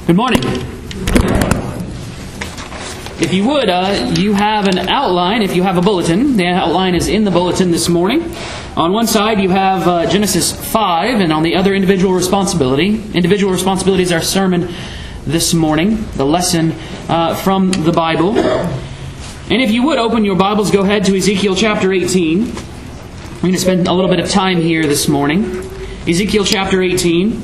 Good morning. If you would, you have an outline. If you have a bulletin, the outline is in the bulletin this morning. On one side, you have Genesis 5, and on the other, individual responsibility. Individual responsibility is our sermon this morning, the lesson from the Bible. And if you would open your Bibles, go ahead to Ezekiel chapter 18. We're going to spend a little bit of time here this morning. Ezekiel chapter 18.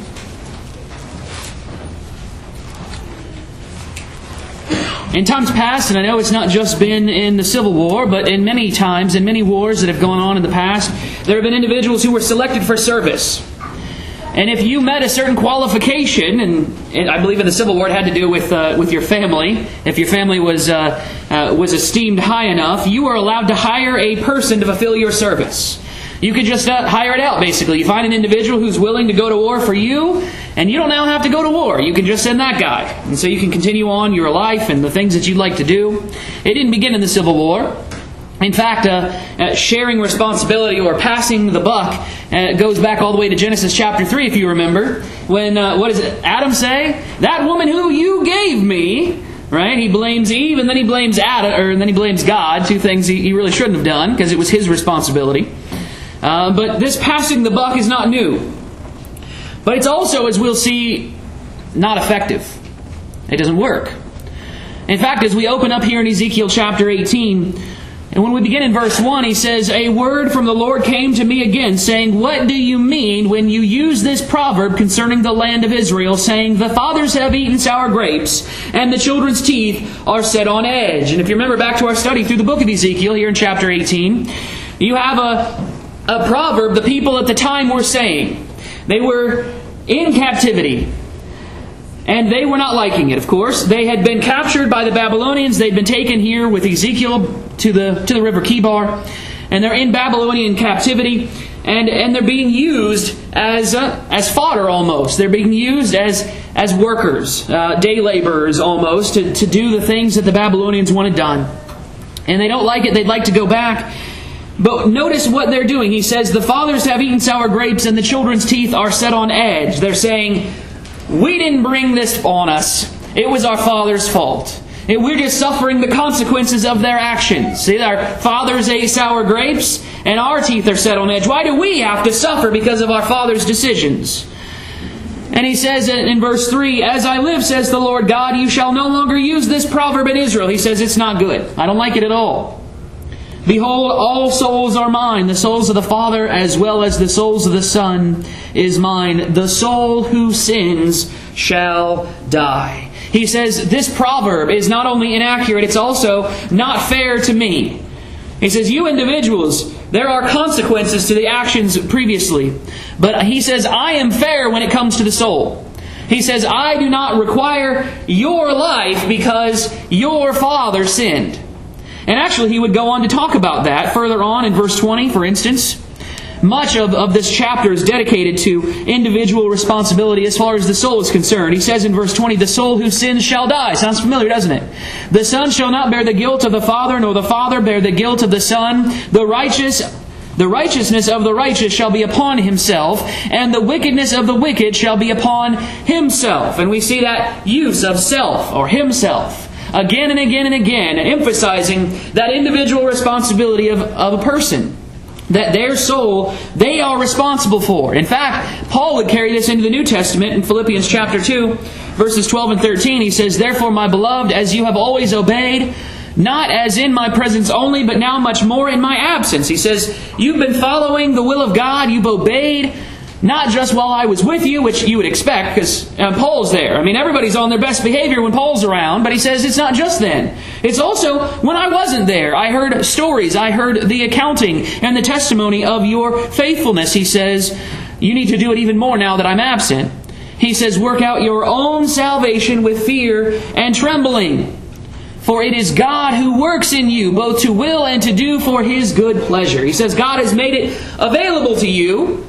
In times past, and I know it's not just been in the Civil War, but in many times, in many wars that have gone on in the past, there have been individuals who were selected for service. And if you met a certain qualification, and I believe in the Civil War it had to do with your family, if your family was esteemed high enough, you were allowed to hire a person to fulfill your service. You could just hire it out, basically. You find an individual who's willing to go to war for you, and you don't now have to go to war. You can just send that guy. And so you can continue on your life and the things that you'd like to do. It didn't begin in the Civil War. In fact, sharing responsibility or passing the buck goes back all the way to Genesis chapter 3, if you remember. When, what does Adam say? That woman who you gave me, right? He blames Eve, and then he blames and then he blames God. Two things he really shouldn't have done, because it was his responsibility. But this passing the buck is not new. But it's also, as we'll see, not effective. It doesn't work. In fact, as we open up here in Ezekiel chapter 18, and when we begin in verse 1, he says, "A word from the Lord came to me again, saying, What do you mean when you use this proverb concerning the land of Israel, saying, The fathers have eaten sour grapes, and the children's teeth are set on edge?" And if you remember back to our study through the book of Ezekiel, here in chapter 18, you have a proverb the people at the time were saying. They were in captivity, and they were not liking it, of course. They had been captured by the Babylonians. They'd been taken here with Ezekiel to the river Kibar, and they're in Babylonian captivity, and they're being used as fodder almost. They're being used as workers, day laborers almost, to do the things that the Babylonians wanted done. And they don't like it. They'd like to go back. But notice what they're doing. He says, the fathers have eaten sour grapes and the children's teeth are set on edge. They're saying, we didn't bring this on us. It was our father's fault. We're just suffering the consequences of their actions. See, our fathers ate sour grapes and our teeth are set on edge. Why do we have to suffer because of our father's decisions? And he says in verse 3, "As I live, says the Lord God, you shall no longer use this proverb in Israel." He says, it's not good. I don't like it at all. "Behold, all souls are mine. The souls of the Father as well as the souls of the Son is mine. The soul who sins shall die." He says this proverb is not only inaccurate, it's also not fair to me. He says, you individuals, there are consequences to the actions previously. But he says, I am fair when it comes to the soul. He says, I do not require your life because your father sinned. And actually, he would go on to talk about that further on in verse 20, for instance. Much of this chapter is dedicated to individual responsibility as far as the soul is concerned. He says in verse 20, "The soul who sins shall die." Sounds familiar, doesn't it? "The son shall not bear the guilt of the father, nor the father bear the guilt of the son. The righteousness of the righteous shall be upon himself, and the wickedness of the wicked shall be upon himself." And we see that use of self or himself again and again and again, emphasizing that individual responsibility of a person, that their soul they are responsible for. In fact, Paul would carry this into the New Testament in Philippians chapter 2, verses 12 and 13. He says, "Therefore, my beloved, as you have always obeyed, not as in my presence only, but now much more in my absence." He says, you've been following the will of God, you've obeyed, not just while I was with you, which you would expect, because Paul's there. I mean, everybody's on their best behavior when Paul's around, but he says it's not just then. It's also when I wasn't there. I heard stories, I heard the accounting and the testimony of your faithfulness. He says, you need to do it even more now that I'm absent. He says, work out your own salvation with fear and trembling. For it is God who works in you, both to will and to do for His good pleasure. He says God has made it available to you.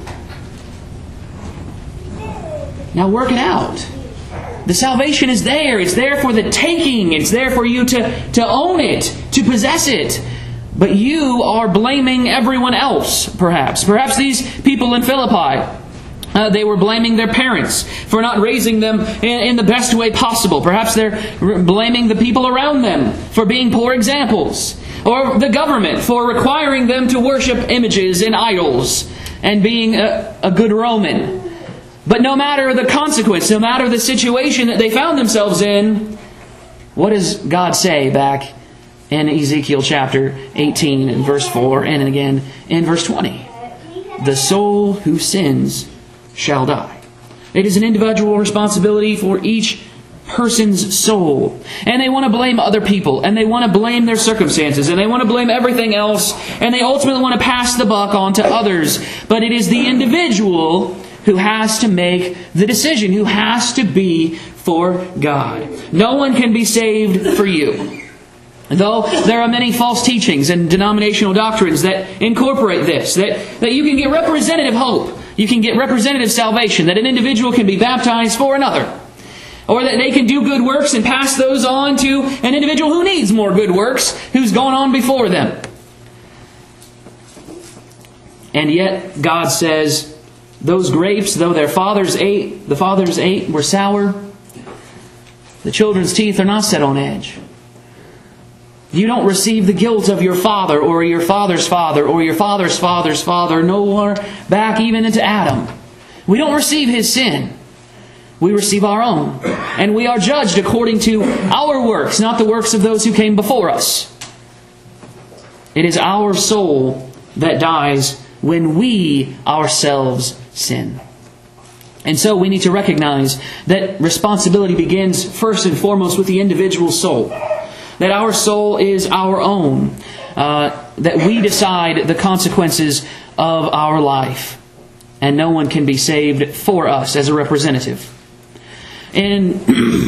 Now work it out. The salvation is there. It's there for the taking. It's there for you to own it, to possess it. But you are blaming everyone else, perhaps. Perhaps these people in Philippi They were blaming their parents for not raising them in the best way possible. Perhaps they're blaming the people around them for being poor examples. Or the government for requiring them to worship images and idols and being a good Roman. But no matter the consequence, no matter the situation that they found themselves in, what does God say back in Ezekiel chapter 18 and verse 4 and again in verse 20? The soul who sins shall die. It is an individual responsibility for each person's soul. And they want to blame other people, and they want to blame their circumstances, and they want to blame everything else, and they ultimately want to pass the buck on to others. But it is the individual who has to make the decision, who has to be for God. No one can be saved for you. Though there are many false teachings and denominational doctrines that incorporate this, that you can get representative hope, you can get representative salvation, that an individual can be baptized for another, or that they can do good works and pass those on to an individual who needs more good works, who's gone on before them. And yet God says, those grapes, though the fathers ate, were sour, the children's teeth are not set on edge. You don't receive the guilt of your father or your father's father or your father's father's father, nor back even into Adam. We don't receive his sin. We receive our own. And we are judged according to our works, not the works of those who came before us. It is our soul that dies when we ourselves sin. And so we need to recognize that responsibility begins first and foremost with the individual soul. That our soul is our own. That we decide the consequences of our life. And no one can be saved for us as a representative. And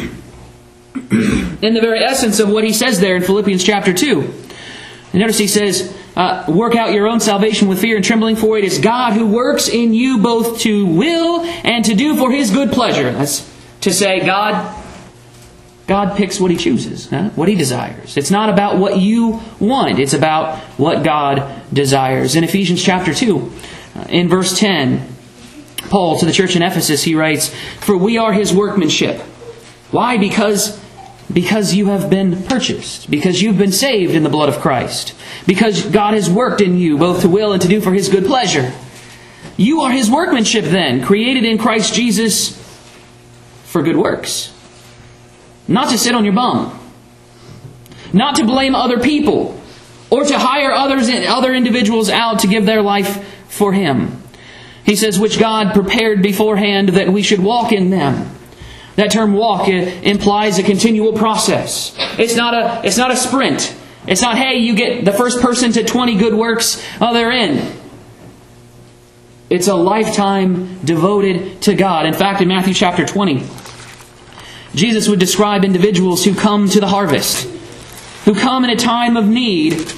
in the very essence of what he says there in Philippians chapter 2. Notice he says, work out your own salvation with fear and trembling, for it is God who works in you both to will and to do for His good pleasure. That's to say God picks what He chooses, what He desires. It's not about what you want. It's about what God desires. In Ephesians chapter 2, in verse 10, Paul to the church in Ephesus, he writes, for we are His workmanship. Why? Because you have been purchased. Because you've been saved in the blood of Christ. Because God has worked in you both to will and to do for His good pleasure. You are His workmanship then, created in Christ Jesus for good works. Not to sit on your bum. Not to blame other people. Or to hire other individuals out to give their life for Him. He says, which God prepared beforehand that we should walk in them. That term walk implies a continual process. It's not a sprint. It's not, hey, you get the first person to 20 good works, they're in. It's a lifetime devoted to God. In fact, in Matthew chapter 20, Jesus would describe individuals who come to the harvest, who come in a time of need.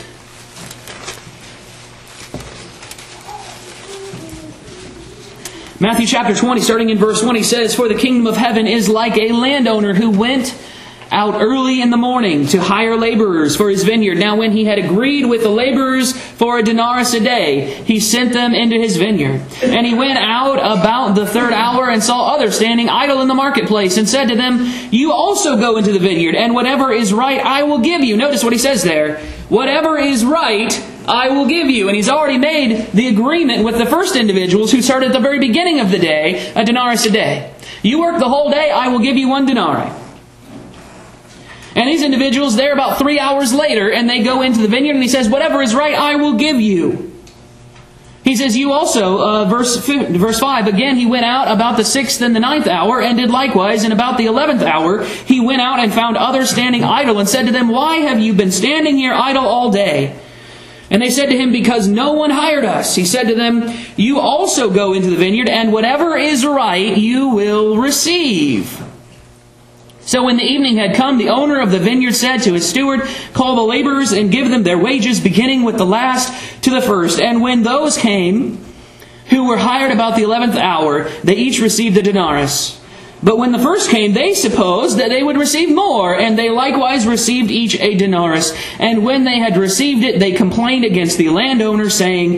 Matthew chapter 20, starting in verse 1, he says, for the kingdom of heaven is like a landowner who went out early in the morning to hire laborers for his vineyard. Now when he had agreed with the laborers for a denarius a day, he sent them into his vineyard. And he went out about the third hour and saw others standing idle in the marketplace and said to them, you also go into the vineyard, and whatever is right I will give you. Notice what he says there. Whatever is right I will give you. And he's already made the agreement with the first individuals who started at the very beginning of the day, a denarius a day. You work the whole day, I will give you 1 denarii. And these individuals, they're about 3 hours later, and they go into the vineyard, and he says, whatever is right, I will give you. He says, you also, verse 5, again, he went out about the 6th and the 9th hour, and did likewise, and about the 11th hour, he went out and found others standing idle, and said to them, why have you been standing here idle all day? And they said to him, because no one hired us. He said to them, you also go into the vineyard, and whatever is right you will receive. So when the evening had come, the owner of the vineyard said to his steward, call the laborers and give them their wages, beginning with the last to the first. And when those came, who were hired about the 11th hour, they each received a denarius. But when the first came, they supposed that they would receive more, and they likewise received each a denarius. And when they had received it, they complained against the landowner, saying,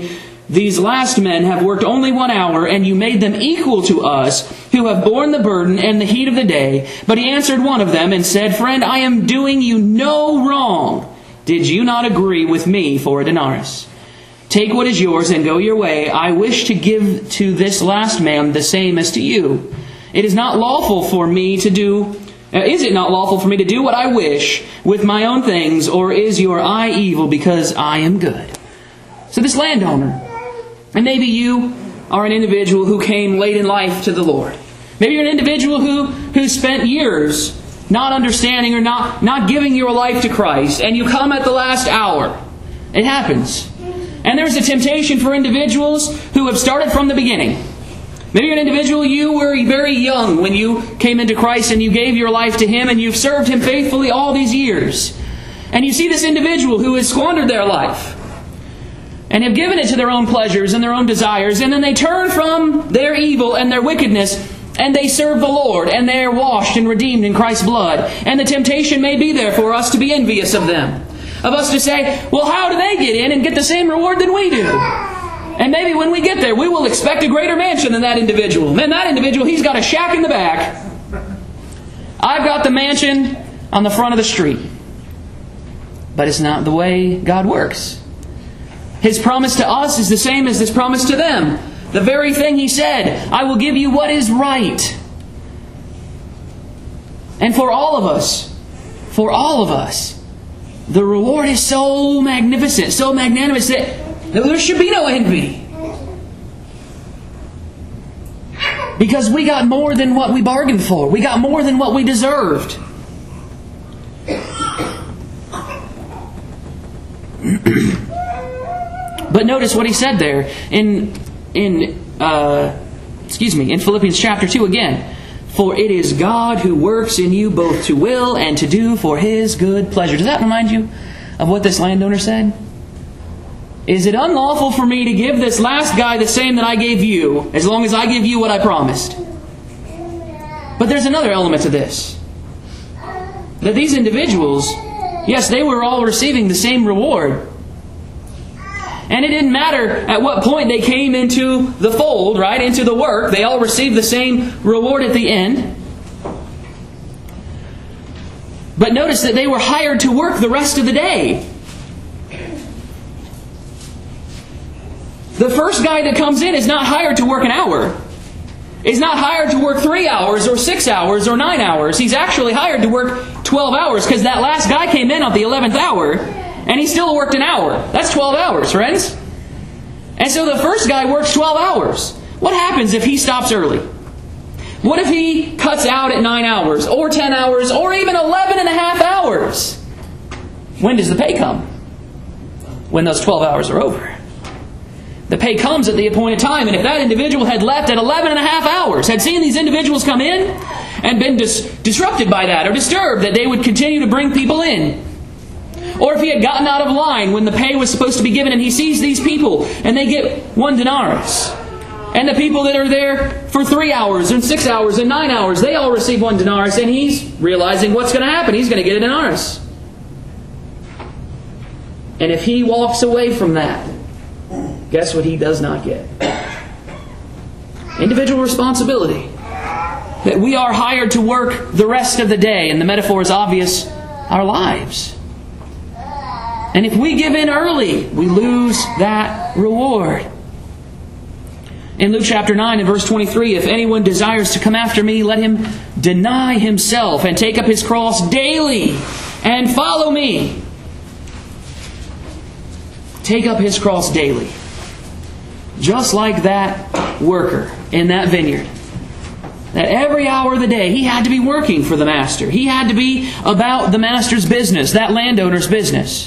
these last men have worked only 1 hour, and you made them equal to us, who have borne the burden and the heat of the day. But he answered one of them and said, Friend, I am doing you no wrong. Did you not agree with me for a denarius? Take what is yours and go your way. I wish to give to this last man the same as to you. It is not lawful for me to do... Is it not lawful for me to do what I wish with my own things, or is your eye evil because I am good? So this landowner, and maybe you are an individual who came late in life to the Lord. Maybe you're an individual who spent years not understanding or not giving your life to Christ, and you come at the last hour. It happens. And there's a temptation for individuals who have started from the beginning. Maybe you're an individual, you were very young when you came into Christ and you gave your life to Him and you've served Him faithfully all these years. And you see this individual who has squandered their life and have given it to their own pleasures and their own desires, and then they turn from their evil and their wickedness and they serve the Lord, and they are washed and redeemed in Christ's blood. And the temptation may be there for us to be envious of them, of us to say, well, how do they get in and get the same reward than we do? And maybe when we get there, we will expect a greater mansion than that individual. Man, that individual, he's got a shack in the back. I've got the mansion on the front of the street. But it's not the way God works. His promise to us is the same as His promise to them. The very thing He said, I will give you what is right. And for all of us, the reward is so magnificent, so magnanimous that there should be no envy. Because we got more than what we bargained for. We got more than what we deserved. But notice what he said there in Philippians chapter 2 again. For it is God who works in you both to will and to do for His good pleasure. Does that remind you of what this landowner said? Is it unlawful for me to give this last guy the same that I gave you, as long as I give you what I promised? But there's another element to this. That these individuals, yes, they were all receiving the same reward. And it didn't matter at what point they came into the fold, right, into the work. They all received the same reward at the end. But notice that they were hired to work the rest of the day. The first guy that comes in is not hired to work an hour. He's not hired to work 3 hours or 6 hours or 9 hours. He's actually hired to work 12 hours because that last guy came in at the 11th hour and he still worked an hour. That's 12 hours, friends. And so the first guy works 12 hours. What happens if he stops early? What if he cuts out at 9 hours or 10 hours or even 11 and a half hours? When does the pay come? When those 12 hours are over. The pay comes at the appointed time. And if that individual had left at 11 and a half hours, had seen these individuals come in and been disrupted by that or disturbed, that they would continue to bring people in. Or if he had gotten out of line when the pay was supposed to be given and he sees these people and they get 1 denarius. And the people that are there for 3 hours and 6 hours and 9 hours, they all receive 1 denarius, and he's realizing what's going to happen. He's going to get a denarius. And if he walks away from that, guess what he does not get? Individual responsibility. That we are hired to work the rest of the day, and the metaphor is obvious, our lives. And if we give in early, we lose that reward. In Luke chapter 9 and verse 23, if anyone desires to come after me, let him deny himself and take up his cross daily and follow me. Take up his cross daily. Just like that worker in that vineyard. That every hour of the day he had to be working for the master. He had to be about the master's business, that landowner's business.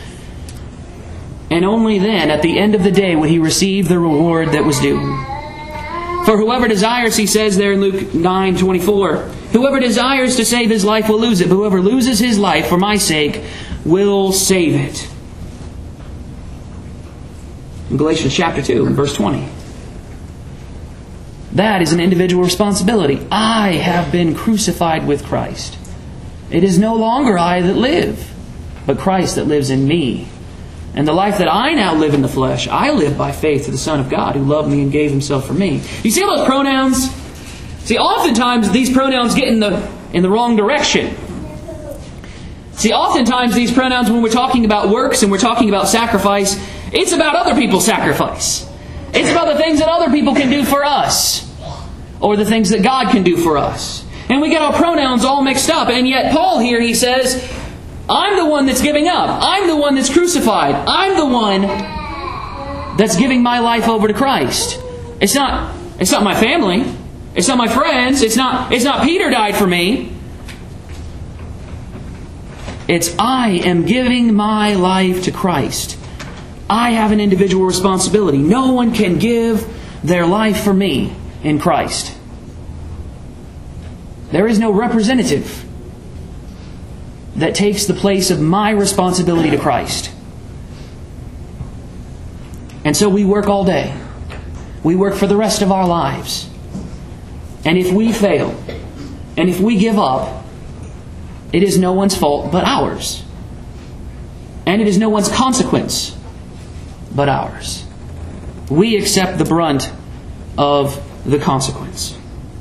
And only then, at the end of the day, would he receive the reward that was due. For whoever desires, he says there in Luke 9:24, whoever desires to save his life will lose it, but whoever loses his life for my sake will save it. In Galatians chapter 2 and verse 20. That is an individual responsibility. I have been crucified with Christ. It is no longer I that live, but Christ that lives in me. And the life that I now live in the flesh, I live by faith to the Son of God who loved me and gave Himself for me. You see all those pronouns? See, oftentimes these pronouns get in the wrong direction. See, oftentimes these pronouns, when we're talking about works and we're talking about sacrifice, it's about other people's sacrifice. It's about the things that other people can do for us, or the things that God can do for us. And we get our pronouns all mixed up. And yet Paul here, he says, I'm the one that's giving up. I'm the one that's crucified. I'm the one that's giving my life over to Christ. It's not my family. It's not my friends. It's not Peter died for me. It's I am giving my life to Christ. I have an individual responsibility. No one can give their life for me in Christ. There is no representative that takes the place of my responsibility to Christ. And so we work all day. We work for the rest of our lives. And if we fail, and if we give up, it is no one's fault but ours. And it is no one's consequence but ours. We accept the brunt of the consequence.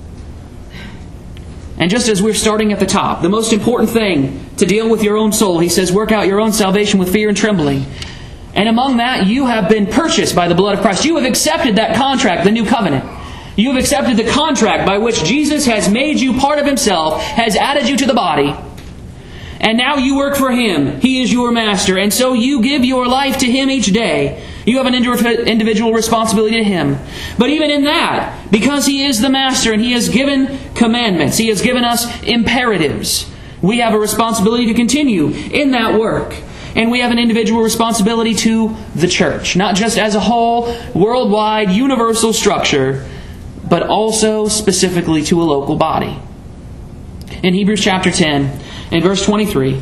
And just as we're starting at the top, the most important thing to deal with your own soul, he says, work out your own salvation with fear and trembling. And among that, you have been purchased by the blood of Christ. You have accepted that contract, the new covenant. You have accepted the contract by which Jesus has made you part of Himself, has added you to the body. And now you work for Him. He is your master. And so you give your life to Him each day. You have an individual responsibility to Him. But even in that, because He is the master and He has given commandments, He has given us imperatives, we have a responsibility to continue in that work. And we have an individual responsibility to the church. Not just as a whole, worldwide, universal structure, but also specifically to a local body. In Hebrews chapter 10, in verse 23,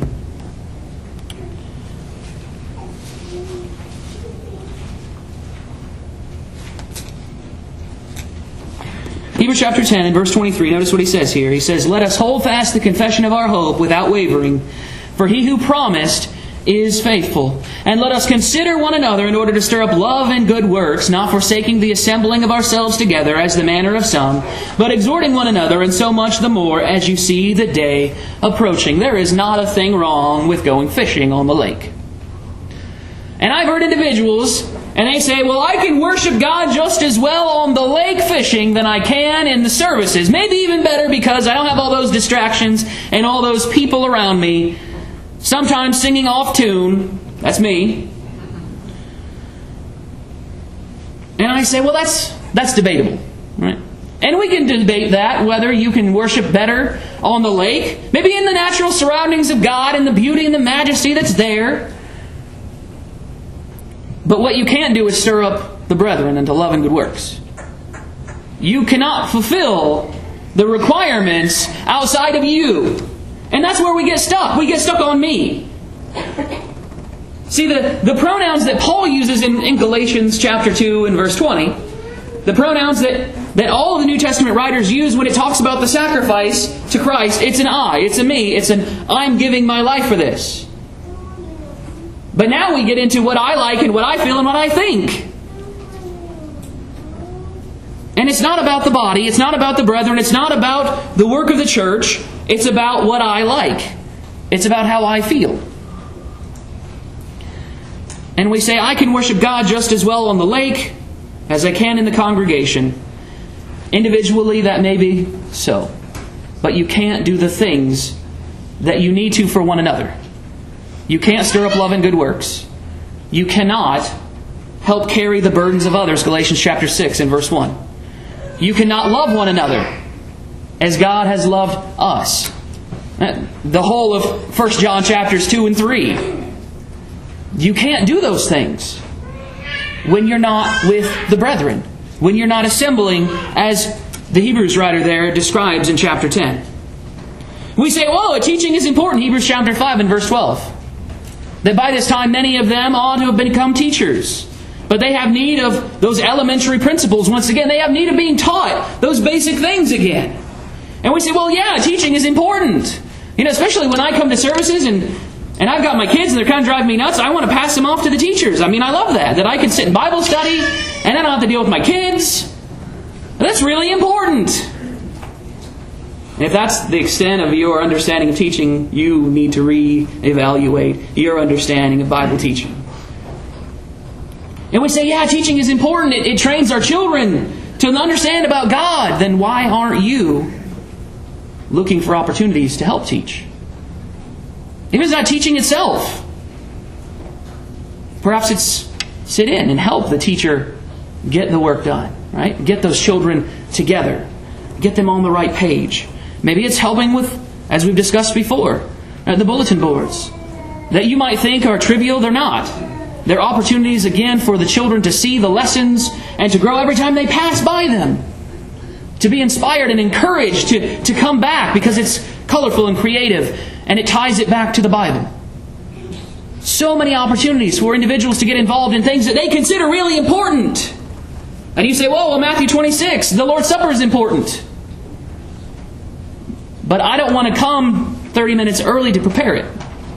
Hebrews chapter 10 and verse 23, notice what he says here. He says, let us hold fast the confession of our hope without wavering, for He who promised is faithful. And let us consider one another in order to stir up love and good works, not forsaking the assembling of ourselves together as the manner of some, but exhorting one another, and so much the more as you see the day approaching. There is not a thing wrong with going fishing on the lake. And I've heard individuals, and they say, well, I can worship God just as well on the lake fishing than I can in the services. Maybe even better because I don't have all those distractions and all those people around me, sometimes singing off tune. That's me. And I say, well, that's debatable, right? And we can debate that, whether you can worship better on the lake, maybe in the natural surroundings of God and the beauty and the majesty that's there. But what you can't do is stir up the brethren into love and good works. You cannot fulfill the requirements outside of you. And that's where we get stuck. We get stuck on me. See, the pronouns that Paul uses in Galatians chapter 2 and verse 20, the pronouns that all of the New Testament writers use when it talks about the sacrifice to Christ, it's an I, it's a me, it's an I'm giving my life for this. But now we get into what I like and what I feel and what I think. And it's not about the body, it's not about the brethren, it's not about the work of the church, it's about what I like. It's about how I feel. And we say, I can worship God just as well on the lake as I can in the congregation. Individually, that may be so. But you can't do the things that you need to for one another. You can't stir up love and good works. You cannot help carry the burdens of others, Galatians chapter 6 and verse 1. You cannot love one another as God has loved us. The whole of 1 John chapters 2 and 3. You can't do those things when you're not with the brethren, when you're not assembling as the Hebrews writer there describes in chapter 10. We say, oh, teaching is important, Hebrews chapter 5 and verse 12. That by this time many of them ought to have become teachers. But they have need of those elementary principles once again. They have need of being taught those basic things again. And we say, well, yeah, teaching is important. You know, especially when I come to services and And I've got my kids and they're kind of driving me nuts. I want to pass them off to the teachers. I mean, I love that I can sit in Bible study and I don't have to deal with my kids. That's really important. And if that's the extent of your understanding of teaching, you need to reevaluate your understanding of Bible teaching. And we say, yeah, teaching is important. It trains our children to understand about God. Then why aren't you looking for opportunities to help teach? If it's not teaching itself, perhaps it's sit in and help the teacher get the work done, right? Get those children together. Get them on the right page. Maybe it's helping with, as we've discussed before, the bulletin boards that you might think are trivial. They're not. They're opportunities, again, for the children to see the lessons and to grow every time they pass by them. To be inspired and encouraged to come back because it's colorful and creative and it ties it back to the Bible. So many opportunities for individuals to get involved in things that they consider really important. And you say, well, Matthew 26, the Lord's Supper is important. But I don't want to come 30 minutes early to prepare it.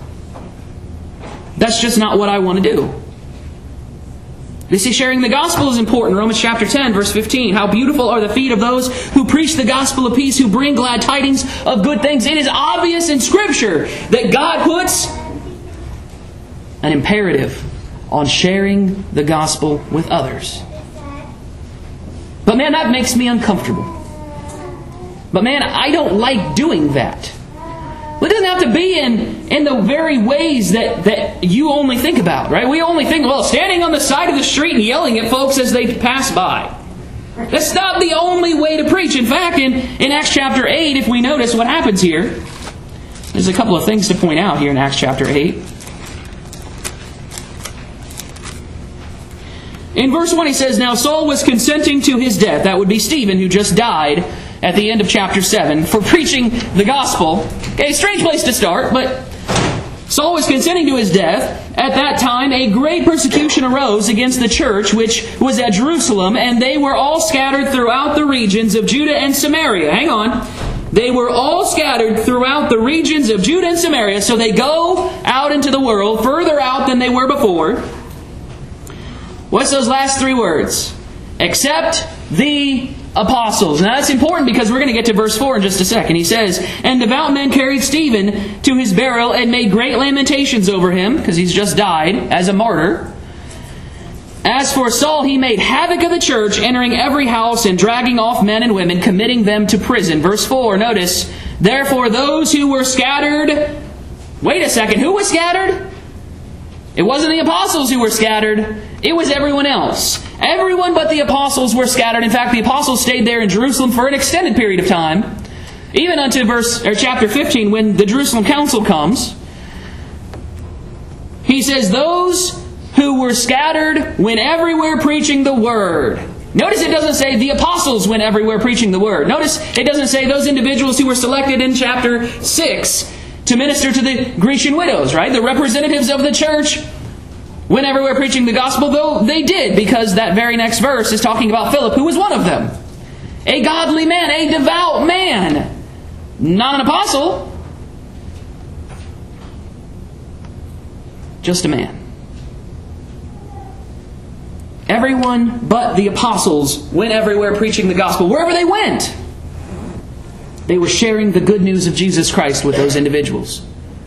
That's just not what I want to do. You see, sharing the gospel is important. Romans chapter 10, verse 15. How beautiful are the feet of those who preach the gospel of peace, who bring glad tidings of good things. It is obvious in Scripture that God puts an imperative on sharing the gospel with others. But man, that makes me uncomfortable. But man, I don't like doing that. Well, it doesn't have to be in the very ways that you only think about, right? We only think, well, standing on the side of the street and yelling at folks as they pass by. That's not the only way to preach. In fact, in Acts chapter 8, if we notice what happens here, there's a couple of things to point out here in Acts chapter 8. In verse 1 he says, now Saul was consenting to his death. That would be Stephen, who just died at the end of chapter 7, for preaching the gospel. Okay, strange place to start, but Saul was consenting to his death. At that time, a great persecution arose against the church, which was at Jerusalem, and they were all scattered throughout the regions of Judah and Samaria. Hang on. They were all scattered throughout the regions of Judah and Samaria, so they go out into the world, further out than they were before. What's those last three words? Except the apostles. Now that's important because we're going to get to verse 4 in just a second. He says, and devout men carried Stephen to his burial and made great lamentations over him, because he's just died as a martyr. As for Saul, he made havoc of the church, entering every house and dragging off men and women, committing them to prison. Verse 4, notice, therefore those who were scattered... Wait a second, who was scattered? It wasn't the apostles who were scattered. It was everyone else. Everyone but the apostles were scattered. In fact, the apostles stayed there in Jerusalem for an extended period of time. Even unto chapter 15, when the Jerusalem Council comes. He says, those who were scattered went everywhere preaching the word. Notice it doesn't say the apostles went everywhere preaching the word. Notice it doesn't say those individuals who were selected in chapter 6 to minister to the Grecian widows, right? The representatives of the church went everywhere preaching the gospel, though they did, because that very next verse is talking about Philip, who was one of them. A godly man, a devout man. Not an apostle. Just a man. Everyone but the apostles went everywhere preaching the gospel. Wherever they went, they were sharing the good news of Jesus Christ with those individuals.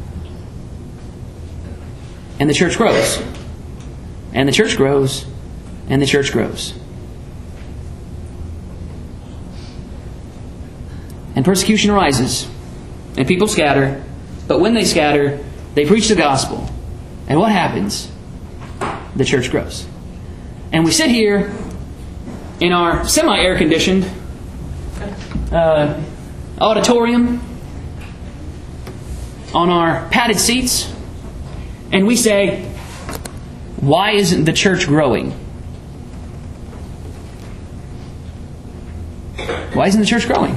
And the church grows. And the church grows. And the church grows. And persecution arises. And people scatter. But when they scatter, they preach the gospel. And what happens? The church grows. And we sit here in our semi-air conditioned auditorium on our padded seats, and we say, why isn't the church growing? Why isn't the church growing?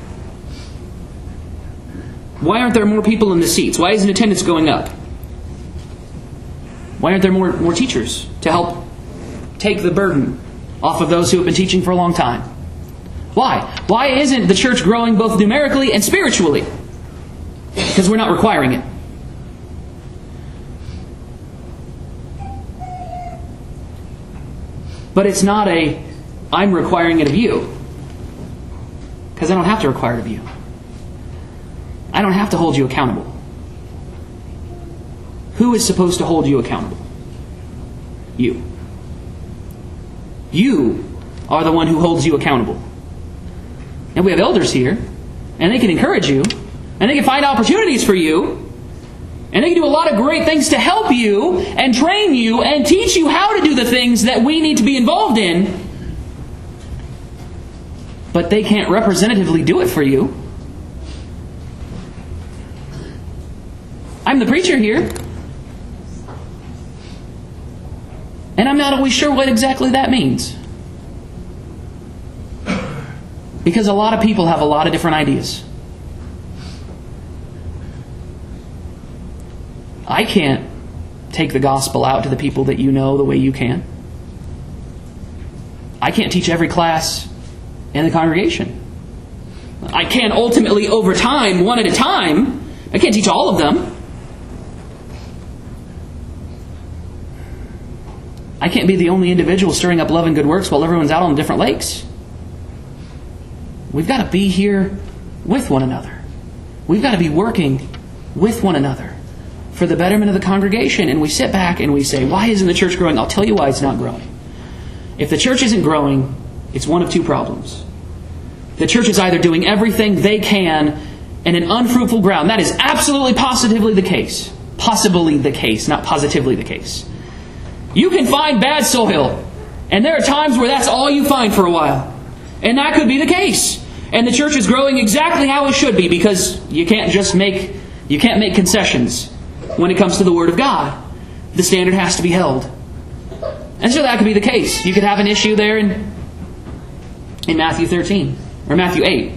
Why aren't there more people in the seats? Why isn't attendance going up? Why aren't there more teachers to help take the burden off of those who have been teaching for a long time? Why? Why isn't the church growing both numerically and spiritually? Because we're not requiring it. But it's not a, I'm requiring it of you. Because I don't have to require it of you. I don't have to hold you accountable. Who is supposed to hold you accountable? You. You are the one who holds you accountable. And we have elders here, and they can encourage you, and they can find opportunities for you, and they can do a lot of great things to help you, and train you, and teach you how to do the things that we need to be involved in. But they can't representatively do it for you. I'm the preacher here. And I'm not always sure what exactly that means. Because a lot of people have a lot of different ideas. I can't take the gospel out to the people that you know the way you can. I can't teach every class in the congregation. I can ultimately, over time, one at a time. I can't teach all of them. I can't be the only individual stirring up love and good works while everyone's out on different lakes. We've got to be here with one another. We've got to be working with one another for the betterment of the congregation. And we sit back and we say, why isn't the church growing? I'll tell you why it's not growing. If the church isn't growing, it's one of two problems. The church is either doing everything they can in an unfruitful ground. That is absolutely positively the case. Possibly the case, not positively the case. You can find bad soil, and there are times where that's all you find for a while. And that could be the case. And the church is growing exactly how it should be, because you can't make concessions when it comes to the Word of God. The standard has to be held. And so that could be the case. You could have an issue there in Matthew 13 or Matthew 8.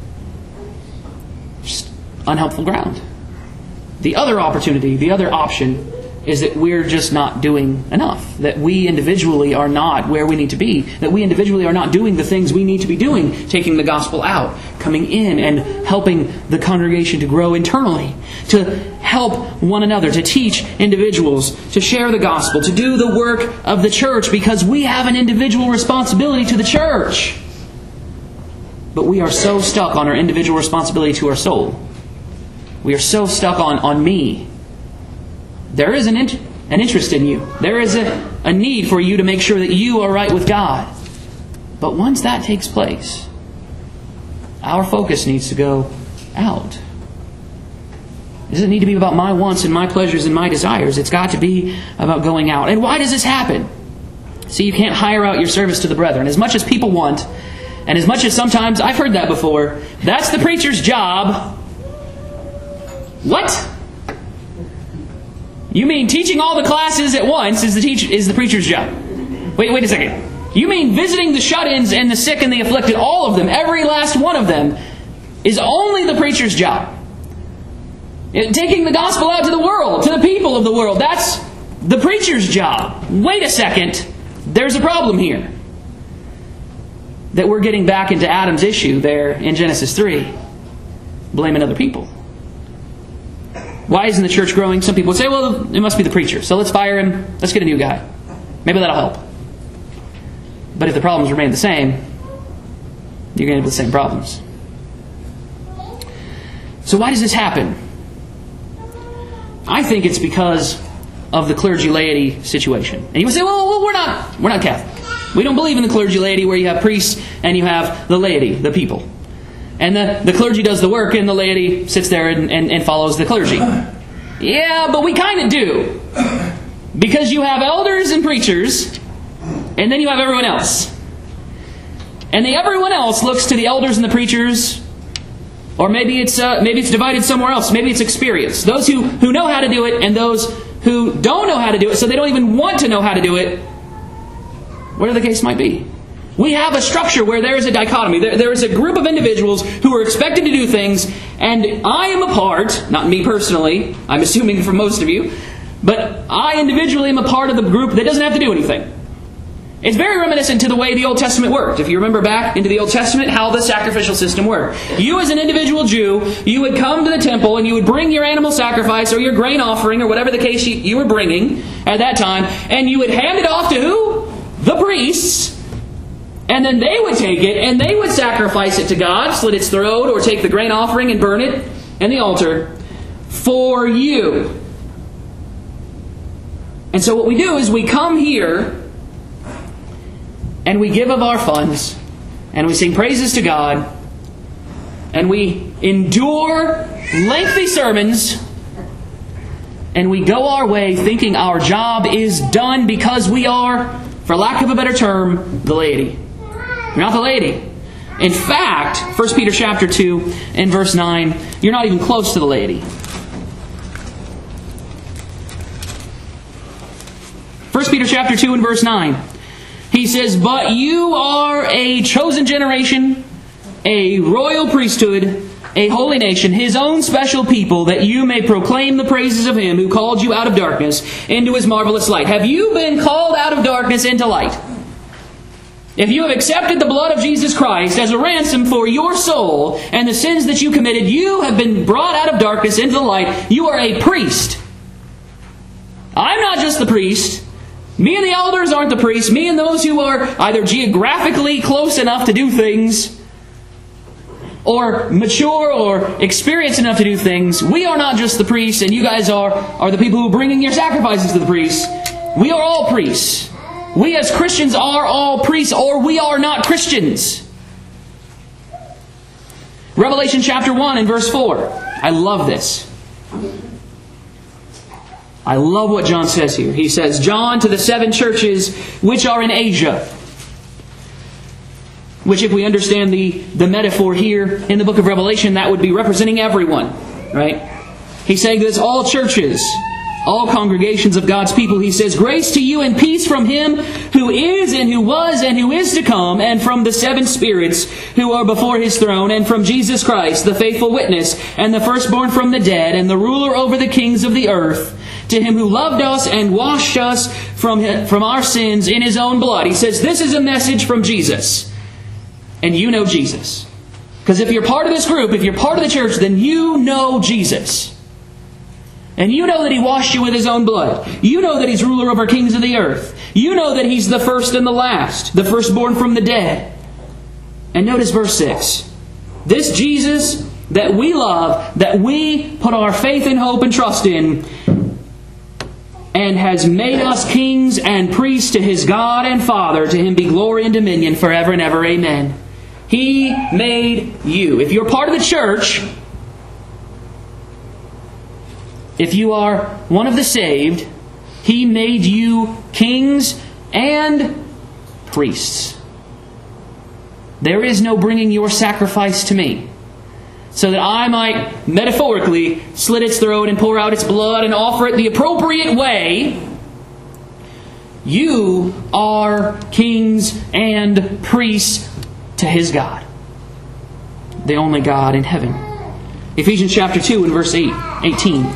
Just unhelpful ground. The other opportunity, the other option, is that we're just not doing enough. That we individually are not where we need to be. That we individually are not doing the things we need to be doing. Taking the gospel out. Coming in and helping the congregation to grow internally. To help one another. To teach individuals. To share the gospel. To do the work of the church. Because we have an individual responsibility to the church. But we are so stuck on our individual responsibility to our soul. We are so stuck on me. There is an interest in you. There is a need for you to make sure that you are right with God. But once that takes place, our focus needs to go out. It doesn't need to be about my wants and my pleasures and my desires. It's got to be about going out. And why does this happen? See, you can't hire out your service to the brethren. As much as people want, and as much as sometimes, I've heard that before, that's the preacher's job. What? You mean teaching all the classes at once is the preacher's job? Wait a second. You mean visiting the shut-ins and the sick and the afflicted, all of them, every last one of them, is only the preacher's job? Taking the gospel out to the world, to the people of the world, that's the preacher's job. Wait a second. There's a problem here. That we're getting back into Adam's issue there in Genesis 3. Blaming other people. Why isn't the church growing? Some people would say, well, it must be the preacher. So let's fire him. Let's get a new guy. Maybe that'll help. But if the problems remain the same, you're going to have the same problems. So why does this happen? I think it's because of the clergy-laity situation. And you would say, well, we're not Catholic. We don't believe in the clergy-laity where you have priests and you have the laity, the people. And the clergy does the work and the laity sits there and follows the clergy. Yeah, but we kind of do. Because you have elders and preachers, and then you have everyone else. And the everyone else looks to the elders and the preachers, or maybe it's divided somewhere else. Maybe it's experience. Those who know how to do it and those who don't know how to do it, so they don't even want to know how to do it, whatever the case might be. We have a structure where there is a dichotomy. There is a group of individuals who are expected to do things, and I am a part, not me personally, I'm assuming for most of you, but I individually am a part of the group that doesn't have to do anything. It's very reminiscent to the way the Old Testament worked. If you remember back into the Old Testament, how the sacrificial system worked. You as an individual Jew, you would come to the temple and you would bring your animal sacrifice or your grain offering or whatever the case you were bringing at that time, and you would hand it off to who? the priests, and then they would take it and they would sacrifice it to God, slit its throat, or take the grain offering and burn it in the altar for you. And so what we do is we come here and we give of our funds and we sing praises to God and we endure lengthy sermons and we go our way thinking our job is done because we are, for lack of a better term, the laity. You're not the laity. In fact, 1 Peter chapter 2 and verse 9, you're not even close to the laity. 1 Peter chapter 2 and verse 9. He says, "But you are a chosen generation, a royal priesthood, a holy nation, His own special people, that you may proclaim the praises of Him who called you out of darkness into His marvelous light." Have you been called out of darkness into light? If you have accepted the blood of Jesus Christ as a ransom for your soul and the sins that you committed, you have been brought out of darkness into the light. You are a priest. I'm not just the priest. Me and the elders aren't the priests. Me and those who are either geographically close enough to do things, or mature or experienced enough to do things. We are not just the priests, and you guys are the people who are bringing your sacrifices to the priests. We are all priests. We as Christians are all priests, or we are not Christians. Revelation chapter 1 and verse 4. I love this. I love what John says here. He says, "John, to the 7 churches which are in Asia." Which, if we understand the metaphor here in the book of Revelation, that would be representing everyone. Right? He's saying this, all churches, all congregations of God's people. He says, "Grace to you and peace from Him who is and who was and who is to come, and from the 7 spirits who are before His throne, and from Jesus Christ, the faithful witness, and the firstborn from the dead, and the ruler over the kings of the earth, to Him who loved us and washed us from our sins in His own blood." He says, this is a message from Jesus. And you know Jesus. Because if you're part of this group, if you're part of the church, then you know Jesus. And you know that He washed you with His own blood. You know that He's ruler over kings of the earth. You know that He's the first and the last, the firstborn from the dead. And notice verse 6. This Jesus that we love, that we put our faith and hope and trust in, and has made us kings and priests to His God and Father, to Him be glory and dominion forever and ever. Amen. He made you. If you're part of the church, if you are one of the saved, He made you kings and priests. There is no bringing your sacrifice to me, so that I might metaphorically slit its throat and pour out its blood and offer it the appropriate way. You are kings and priests to His God, the only God in heaven. Ephesians chapter 2 and verse 18.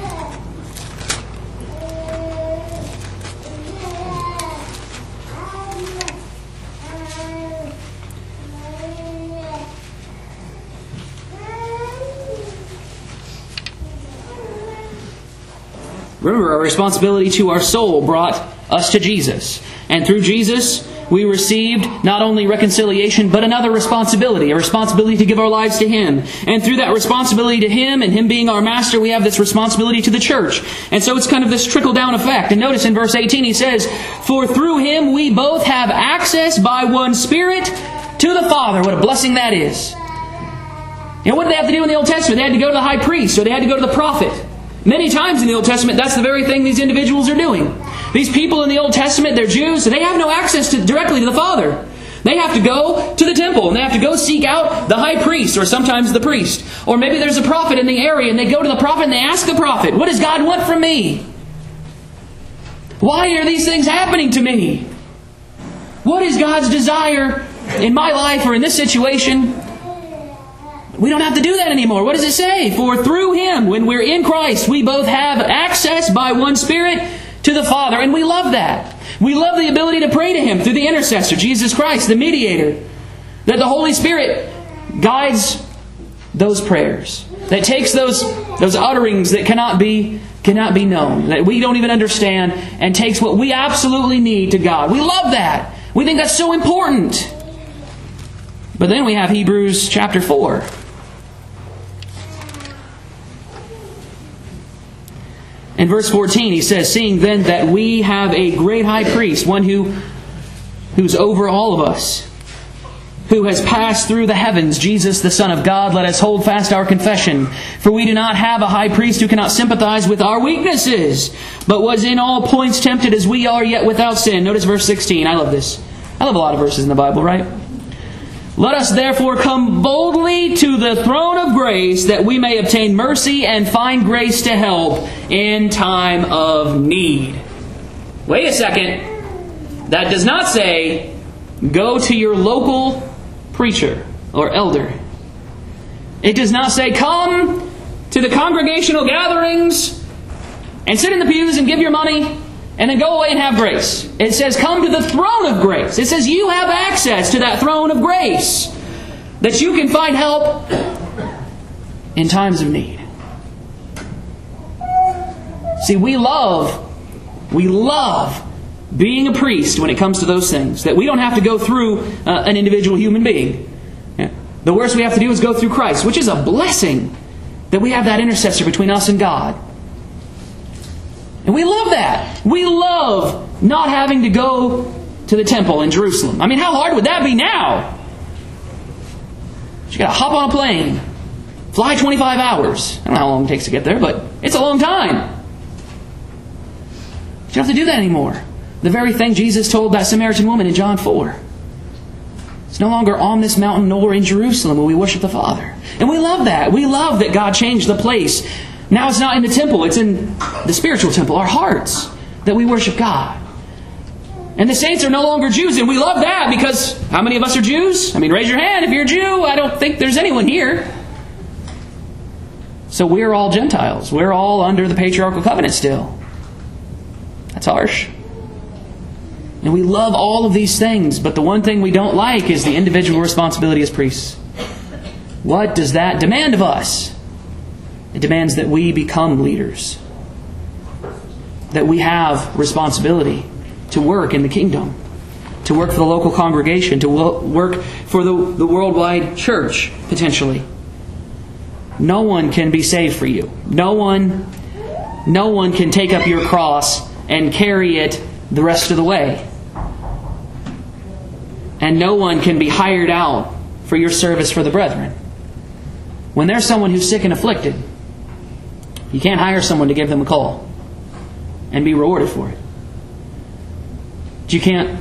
Remember, our responsibility to our soul brought us to Jesus. And through Jesus, we received not only reconciliation, but another responsibility. A responsibility to give our lives to Him. And through that responsibility to Him, and Him being our Master, we have this responsibility to the church. And so it's kind of this trickle-down effect. And notice in verse 18 he says, "For through Him we both have access by one Spirit to the Father." What a blessing that is. And what did they have to do in the Old Testament? They had to go to the high priest, or they had to go to the prophet. Many times in the Old Testament, that's the very thing these individuals are doing. These people in the Old Testament, they're Jews, so they have no access directly to the Father. They have to go to the temple, and they have to go seek out the high priest, or sometimes the priest. Or maybe there's a prophet in the area, and they go to the prophet and they ask the prophet, "What does God want from me? Why are these things happening to me? What is God's desire in my life or in this situation?" We don't have to do that anymore. What does it say? "For through Him, when we're in Christ, we both have access by one Spirit to the Father." And we love that. We love the ability to pray to Him through the intercessor, Jesus Christ, the mediator. That the Holy Spirit guides those prayers. That takes those utterings that cannot be known, that we don't even understand, and takes what we absolutely need to God. We love that. We think that's so important. But then we have Hebrews chapter 4. In verse 14 he says, "Seeing then that we have a great high priest, one who's over all of us, who has passed through the heavens, Jesus the Son of God, let us hold fast our confession. For we do not have a high priest who cannot sympathize with our weaknesses, but was in all points tempted as we are, yet without sin." Notice verse 16. I love this. I love a lot of verses in the Bible, right? "Let us therefore come boldly to the throne of grace, that we may obtain mercy and find grace to help in time of need." Wait a second. That does not say, go to your local preacher or elder. It does not say, come to the congregational gatherings and sit in the pews and give your money and then go away and have grace. It says, come to the throne of grace. It says you have access to that throne of grace, that you can find help in times of need. See, we love being a priest when it comes to those things, that we don't have to go through an individual human being. The worst we have to do is go through Christ, which is a blessing, that we have that intercessor between us and God. And we love that. We love not having to go to the temple in Jerusalem. I mean, how hard would that be now? You got to hop on a plane, fly 25 hours. I don't know how long it takes to get there, but it's a long time. You don't have to do that anymore. The very thing Jesus told that Samaritan woman in John 4. It's no longer on this mountain nor in Jerusalem where we worship the Father. And we love that. We love that God changed the place. Now it's not in the temple, it's in the spiritual temple, our hearts, that we worship God. And the saints are no longer Jews, and we love that because how many of us are Jews? I mean, raise your hand if you're a Jew. I don't think there's anyone here. So we're all Gentiles. We're all under the patriarchal covenant still. That's harsh. And we love all of these things, but the one thing we don't like is the individual responsibility as priests. What does that demand of us? It demands that we become leaders. That we have responsibility to work in the kingdom, to work for the local congregation, to work for the worldwide church, potentially. No one can be saved for you. No one can take up your cross and carry it the rest of the way. And no one can be hired out for your service for the brethren. When there's someone who's sick and afflicted, you can't hire someone to give them a call and be rewarded for it. You can't.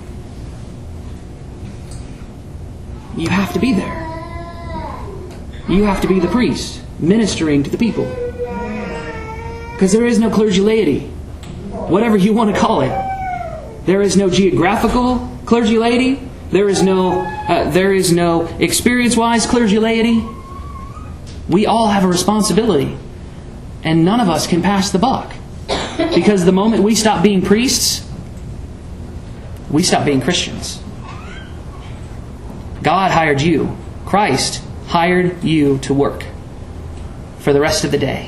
You have to be there. You have to be the priest ministering to the people. Because there is no clergy laity, whatever you want to call it. There is no geographical clergy laity. There is no experience-wise clergy laity. We all have a responsibility. And none of us can pass the buck. Because the moment we stop being priests, we stop being Christians. God hired you. Christ hired you to work for the rest of the day.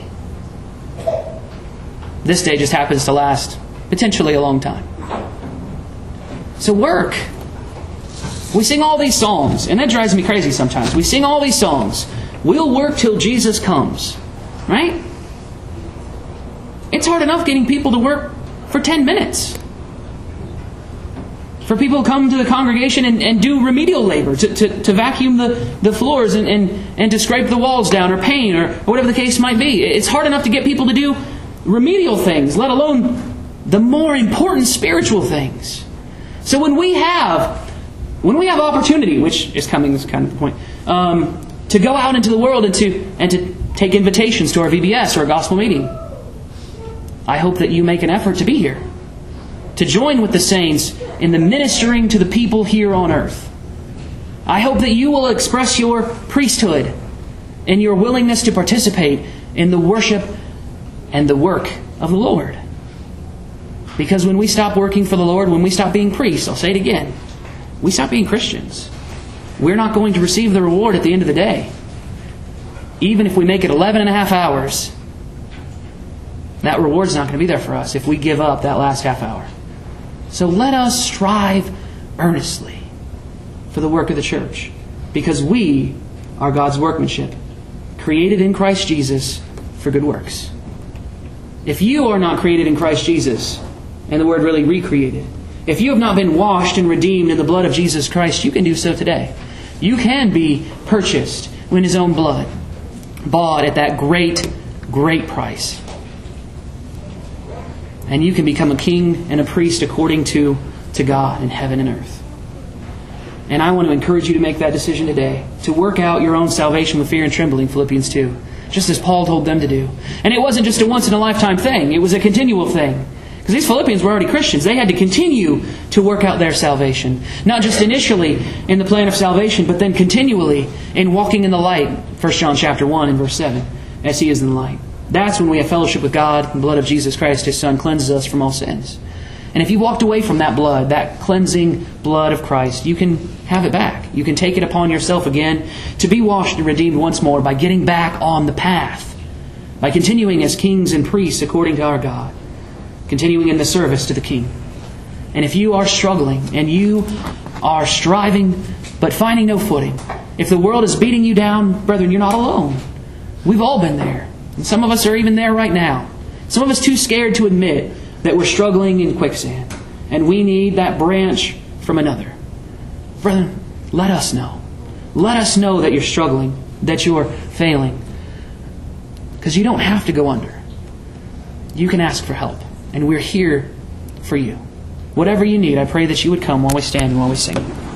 This day just happens to last potentially a long time. So work. We sing all these songs, and that drives me crazy sometimes. We sing all these songs. We'll work till Jesus comes. Right? It's hard enough getting people to work for 10 minutes. For people to come to the congregation and do remedial labor, to vacuum the floors and to scrape the walls down or paint or whatever the case might be. It's hard enough to get people to do remedial things, let alone the more important spiritual things. So when we have opportunity, which is coming, is kind of the point, to go out into the world and to take invitations to our VBS or a gospel meeting, I hope that you make an effort to be here, to join with the saints in the ministering to the people here on earth. I hope that you will express your priesthood and your willingness to participate in the worship and the work of the Lord. Because when we stop working for the Lord, when we stop being priests, I'll say it again, we stop being Christians. We're not going to receive the reward at the end of the day. Even if we make it 11 and a half hours, that reward's not going to be there for us if we give up that last half hour. So let us strive earnestly for the work of the church, because we are God's workmanship, created in Christ Jesus for good works. If you are not created in Christ Jesus, and the word really recreated, if you have not been washed and redeemed in the blood of Jesus Christ, you can do so today. You can be purchased in His own blood, bought at that great, great price. And you can become a king and a priest according to God in heaven and earth. And I want to encourage you to make that decision today, to work out your own salvation with fear and trembling, Philippians 2, just as Paul told them to do. And it wasn't just a once-in-a-lifetime thing. It was a continual thing. Because these Philippians were already Christians. They had to continue to work out their salvation. Not just initially in the plan of salvation, but then continually in walking in the light. 1 John chapter 1 and verse 7, as He is in the light. That's when we have fellowship with God. The blood of Jesus Christ, His Son, cleanses us from all sins. And if you walked away from that blood, that cleansing blood of Christ, you can have it back. You can take it upon yourself again to be washed and redeemed once more by getting back on the path, by continuing as kings and priests according to our God, continuing in the service to the King. And if you are struggling and you are striving but finding no footing, if the world is beating you down, brethren, you're not alone. We've all been there. And some of us are even there right now. Some of us too scared to admit that we're struggling in quicksand, and we need that branch from another. Brethren, let us know. Let us know that you're struggling, that you're failing. Because you don't have to go under. You can ask for help, and we're here for you. Whatever you need, I pray that you would come while we stand and while we sing.